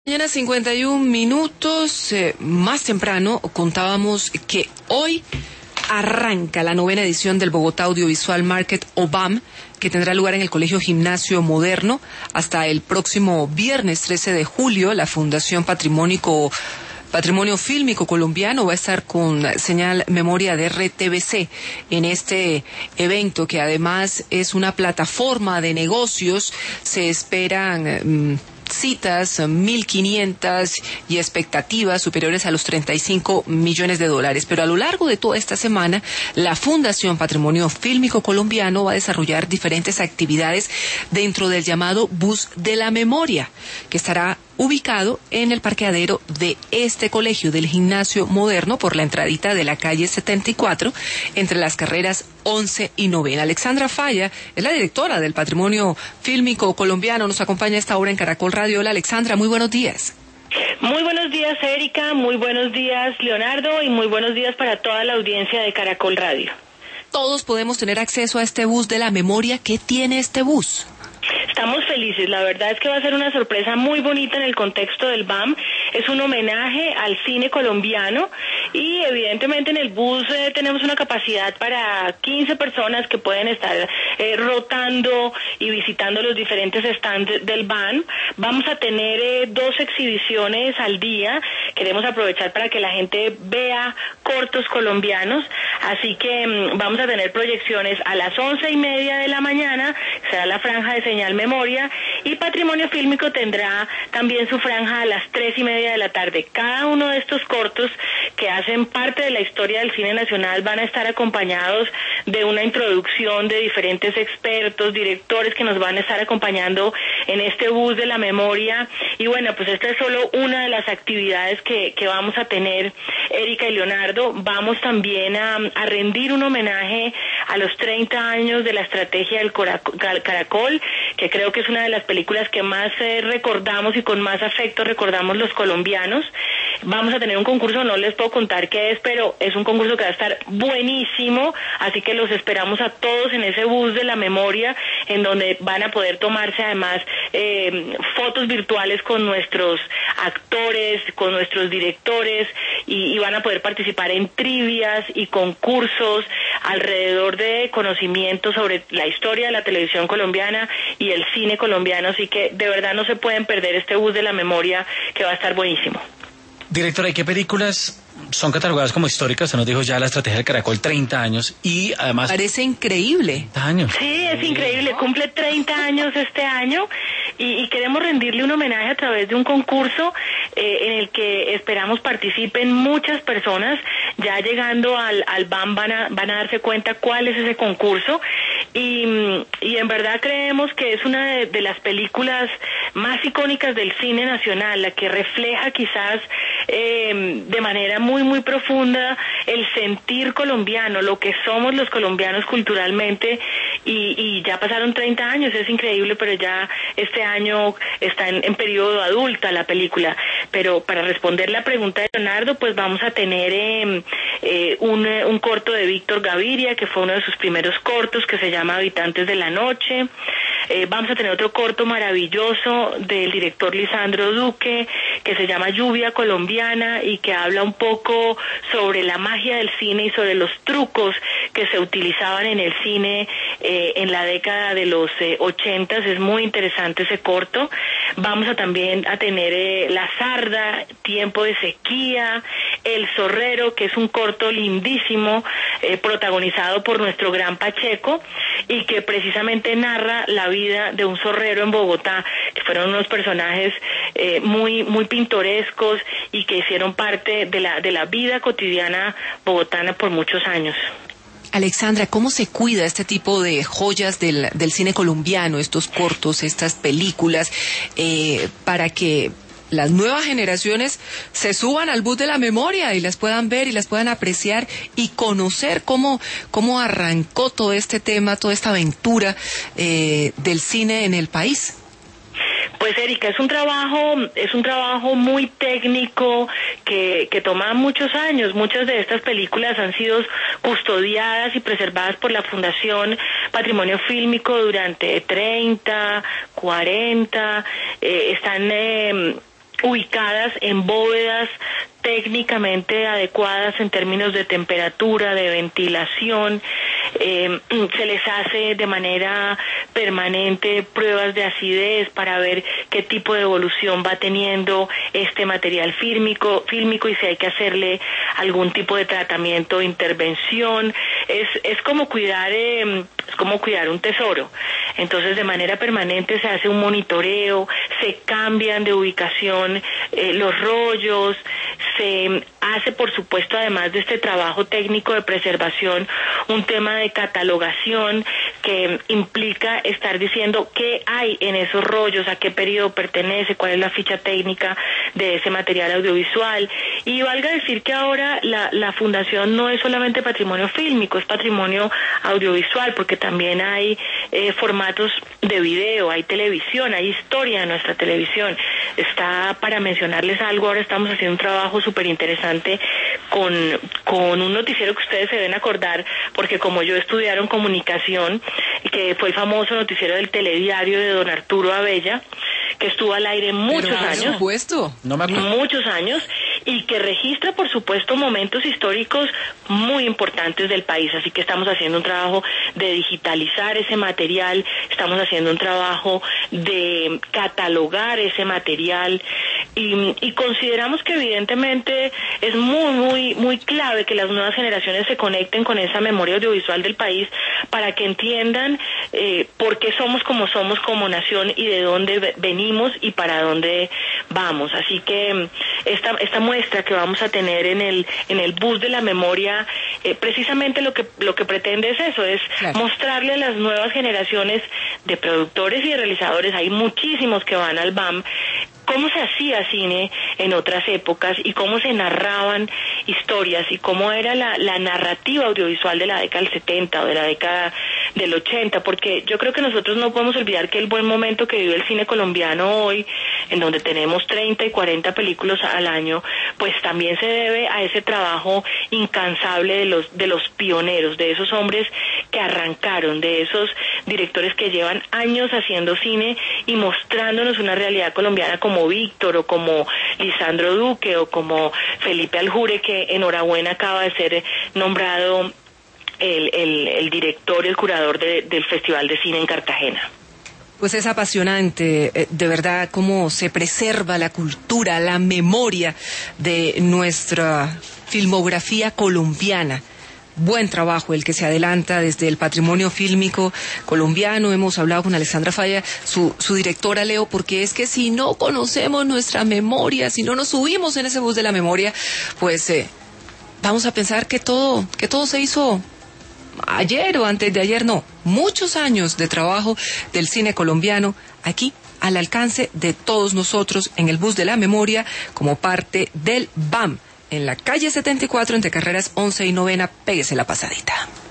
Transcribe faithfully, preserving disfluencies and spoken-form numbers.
Mañana cincuenta y un minutos, eh, más temprano contábamos que hoy arranca la novena edición del Bogotá Audiovisual Market o B A M, que tendrá lugar en el Colegio Gimnasio Moderno hasta el próximo viernes trece de julio. La Fundación Patrimónico Patrimonio Fílmico Colombiano va a estar con señal memoria de R T V C en este evento, que además es una plataforma de negocios. Se esperan mmm, citas, mil quinientas y expectativas superiores a los treinta y cinco millones de dólares. Pero a lo largo de toda esta semana, la Fundación Patrimonio Fílmico Colombiano va a desarrollar diferentes actividades dentro del llamado Bus de la Memoria, que estará ubicado en el parqueadero de este colegio del Gimnasio Moderno por la entradita de la calle setenta y cuatro entre las carreras once y novena. Alexandra Falla es la directora del Patrimonio Fílmico Colombiano, nos acompaña a esta hora en Caracol Radio. Hola Alexandra, muy buenos días. Muy buenos días, Erika, muy buenos días, Leonardo, y muy buenos días para toda la audiencia de Caracol Radio. Todos podemos tener acceso a este bus de la memoria. ¿Qué tiene este bus? Estamos felices, la verdad es que va a ser una sorpresa muy bonita en el contexto del B A M. Es un homenaje al cine colombiano y evidentemente en el bus eh, tenemos una capacidad para quince personas que pueden estar eh, rotando y visitando los diferentes stands del B A M. Vamos a tener eh, dos exhibiciones al día. Queremos aprovechar para que la gente vea cortos colombianos, así que mmm, vamos a tener proyecciones a las once y media de la mañana, será la franja de señal memoria, y Patrimonio Fílmico tendrá también su franja a las tres y media de la tarde. Cada uno de estos cortos que hacen parte de la historia del cine nacional van a estar acompañados de una introducción de diferentes expertos, directores que nos van a estar acompañando en este bus de la memoria. Y bueno, pues esta es solo una de las actividades que, que vamos a tener, Erika y Leonardo. Vamos también a, a rendir un homenaje a los treinta años de la estrategia del Caracol, que creo que es una de las películas que más eh, recordamos y con más afecto recordamos los colombianos. Vamos a tener un concurso, no les puedo contar qué es, pero es un concurso que va a estar buenísimo, así que los esperamos a todos en ese bus de la memoria, en donde van a poder tomarse además eh, fotos virtuales con nuestros actores, con nuestros directores, y, y van a poder participar en trivias y concursos alrededor de conocimiento sobre la historia de la televisión colombiana y el cine colombiano, así que de verdad no se pueden perder este bus de la memoria, que va a estar buenísimo. Directora, ¿y qué películas son catalogadas como históricas? Se nos dijo ya la estrategia del Caracol, treinta años, y además... Parece increíble. treinta años. Sí, es increíble, cumple treinta años este año, y, y queremos rendirle un homenaje a través de un concurso eh, en el que esperamos participen muchas personas. Ya llegando al, al B A M van a, van a darse cuenta cuál es ese concurso, y, y en verdad creemos que es una de, de las películas más icónicas del cine nacional, la que refleja quizás eh, de manera muy muy profunda el sentir colombiano, lo que somos los colombianos culturalmente, y, y ya pasaron treinta años, es increíble, pero ya este año está en, en periodo adulta la película. Pero para responder la pregunta de Leonardo, pues vamos a tener eh, eh, un, un corto de Víctor Gaviria, que fue uno de sus primeros cortos, que se llama Habitantes de la Noche. Eh, vamos a tener otro corto maravilloso del director Lisandro Duque, que se llama Lluvia Colombiana, y que habla un poco sobre la magia del cine y sobre los trucos que se utilizaban en el cine eh, en la década de los eh, ochentas. Es muy interesante ese corto. Vamos a también a tener eh, La Sarda, Tiempo de Sequía, El Zorrero, que es un corto lindísimo, eh, protagonizado por nuestro gran Pacheco, y que precisamente narra la vida de un zorrero en Bogotá, que fueron unos personajes eh, muy muy pintorescos y que hicieron parte de la de la vida cotidiana bogotana por muchos años. Alexandra, ¿cómo se cuida este tipo de joyas del, del cine colombiano, estos cortos, estas películas, eh, para que las nuevas generaciones se suban al bus de la memoria y las puedan ver y las puedan apreciar y conocer cómo, cómo arrancó todo este tema, toda esta aventura eh, del cine en el país? Pues Erika, es un trabajo, es un trabajo muy técnico que, que toma muchos años. Muchas de estas películas han sido custodiadas y preservadas por la Fundación Patrimonio Fílmico durante treinta, cuarenta, eh, están eh, ubicadas en bóvedas técnicamente adecuadas en términos de temperatura, de ventilación. Eh, se les hace de manera permanente pruebas de acidez para ver qué tipo de evolución va teniendo este material fílmico, fílmico y si hay que hacerle algún tipo de tratamiento o intervención. Es, es como cuidar, eh, es como cuidar un tesoro. Entonces, de manera permanente se hace un monitoreo, se cambian de ubicación eh, los rollos, se hace, por supuesto, además de este trabajo técnico de preservación, un tema de catalogación que implica estar diciendo qué hay en esos rollos, a qué periodo pertenece, cuál es la ficha técnica de ese material audiovisual. Y valga decir que ahora la, la fundación no es solamente patrimonio fílmico, es patrimonio audiovisual, porque también hay eh, formatos de video, hay televisión, hay historia en nuestra televisión. Está, para mencionarles algo, ahora estamos haciendo un trabajo súper interesante con, con un noticiero que ustedes se deben acordar, porque como yo estudiaron comunicación, que fue el famoso noticiero del Telediario de don Arturo Abella, que estuvo al aire muchos Pero, por años, supuesto. No me acuerdo. muchos años, y que registra, por supuesto, momentos históricos muy importantes del país. Así que estamos haciendo un trabajo de digitalizar ese material, estamos haciendo un trabajo de catalogar ese material, y, y consideramos que evidentemente es muy, muy, muy clave que las nuevas generaciones se conecten con esa memoria audiovisual del país para que entiendan eh, por qué somos como somos como nación y de dónde venimos y para dónde vamos. Así que esta, esta muestra que vamos a tener en el, en el bus de la memoria, eh, precisamente lo que, lo que pretende es eso, es claro. mostrarle a las nuevas generaciones de productores y de realizadores, hay muchísimos que van al B A M, cómo se hacía cine en otras épocas y cómo se narraban historias y cómo era la, la narrativa audiovisual de la década del setenta o de la década del ochenta, porque yo creo que nosotros no podemos olvidar que el buen momento que vive el cine colombiano hoy, en donde tenemos treinta y cuarenta películas al año, pues también se debe a ese trabajo incansable de los, de los pioneros, de esos hombres que arrancaron, de esos directores que llevan años haciendo cine y mostrándonos una realidad colombiana como Víctor o como Lisandro Duque o como Felipe Aljure, que enhorabuena acaba de ser nombrado el, el, el director y el curador de, del Festival de Cine en Cartagena. Pues es apasionante, eh, de verdad, cómo se preserva la cultura, la memoria de nuestra filmografía colombiana. Buen trabajo el que se adelanta desde el patrimonio fílmico colombiano. Hemos hablado con Alexandra Falla, su, su directora, Leo, porque es que si no conocemos nuestra memoria, si no nos subimos en ese bus de la memoria, pues eh, vamos a pensar que todo, que todo se hizo ayer o antes de ayer. No, muchos años de trabajo del cine colombiano aquí al alcance de todos nosotros en el bus de la memoria como parte del B A M. En la calle setenta y cuatro, entre carreras once y novena, péguese la pasadita.